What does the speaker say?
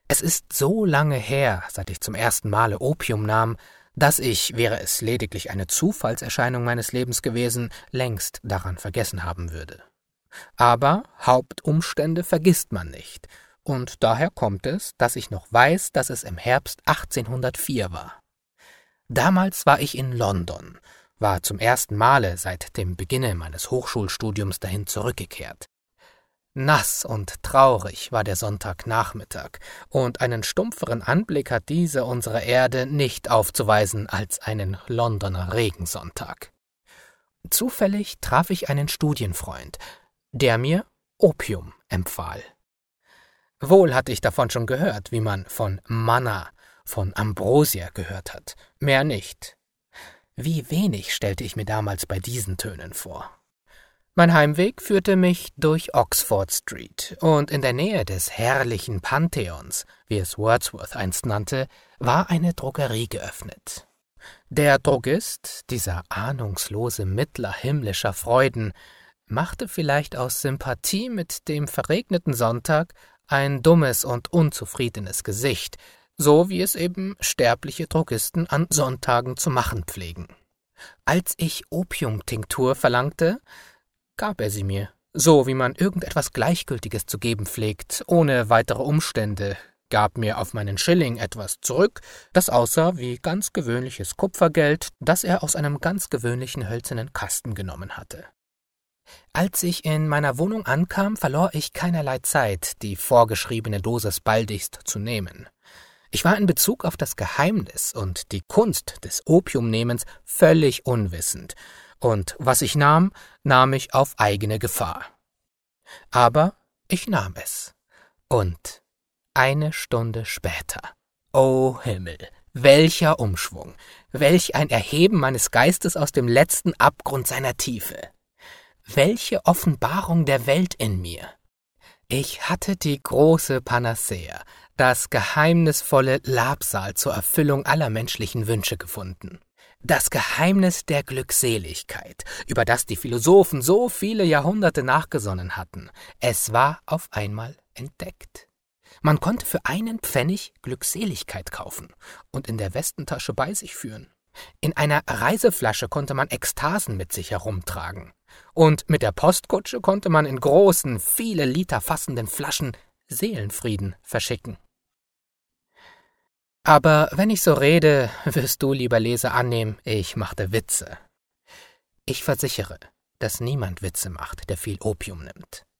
Es ist so lange her, seit ich zum ersten Male Opium nahm, dass ich, wäre es lediglich eine Zufallserscheinung meines Lebens gewesen, längst daran vergessen haben würde. Aber Hauptumstände vergisst man nicht, und daher kommt es, dass ich noch weiß, dass es im Herbst 1804 war. Damals war ich in London, war zum ersten Male seit dem Beginne meines Hochschulstudiums dahin zurückgekehrt. Nass und traurig war der Sonntagnachmittag, und einen stumpferen Anblick hat diese unsere Erde nicht aufzuweisen als einen Londoner Regensonntag. Zufällig traf ich einen Studienfreund, der mir Opium empfahl. Wohl hatte ich davon schon gehört, wie man von Manna, von Ambrosia gehört hat, mehr nicht. Wie wenig stellte ich mir damals bei diesen Tönen vor. Mein Heimweg führte mich durch Oxford Street, und in der Nähe des herrlichen Pantheons, wie es Wordsworth einst nannte, war eine Drogerie geöffnet. Der Drogist, dieser ahnungslose Mittler himmlischer Freuden, machte vielleicht aus Sympathie mit dem verregneten Sonntag ein dummes und unzufriedenes Gesicht, so wie es eben sterbliche Drogisten an Sonntagen zu machen pflegen. Als ich Opiumtinktur verlangte, gab er sie mir, so wie man irgendetwas Gleichgültiges zu geben pflegt, ohne weitere Umstände, gab mir auf meinen Schilling etwas zurück, das aussah wie ganz gewöhnliches Kupfergeld, das er aus einem ganz gewöhnlichen hölzernen Kasten genommen hatte. Als ich in meiner Wohnung ankam, verlor ich keinerlei Zeit, die vorgeschriebene Dosis baldigst zu nehmen. Ich war in Bezug auf das Geheimnis und die Kunst des Opiumnehmens völlig unwissend, und was ich nahm, nahm ich auf eigene Gefahr. Aber ich nahm es. Und eine Stunde später, o Himmel, welcher Umschwung, welch ein Erheben meines Geistes aus dem letzten Abgrund seiner Tiefe, welche Offenbarung der Welt in mir. Ich hatte die große Panacea, das geheimnisvolle Labsal zur Erfüllung aller menschlichen Wünsche gefunden. Das Geheimnis der Glückseligkeit, über das die Philosophen so viele Jahrhunderte nachgesonnen hatten, es war auf einmal entdeckt. Man konnte für 1 Pfennig Glückseligkeit kaufen und in der Westentasche bei sich führen. In einer Reiseflasche konnte man Ekstasen mit sich herumtragen. Und mit der Postkutsche konnte man in großen, viele Liter fassenden Flaschen Seelenfrieden verschicken. Aber wenn ich so rede, wirst du, lieber Leser, annehmen, ich machte Witze. Ich versichere, dass niemand Witze macht, der viel Opium nimmt.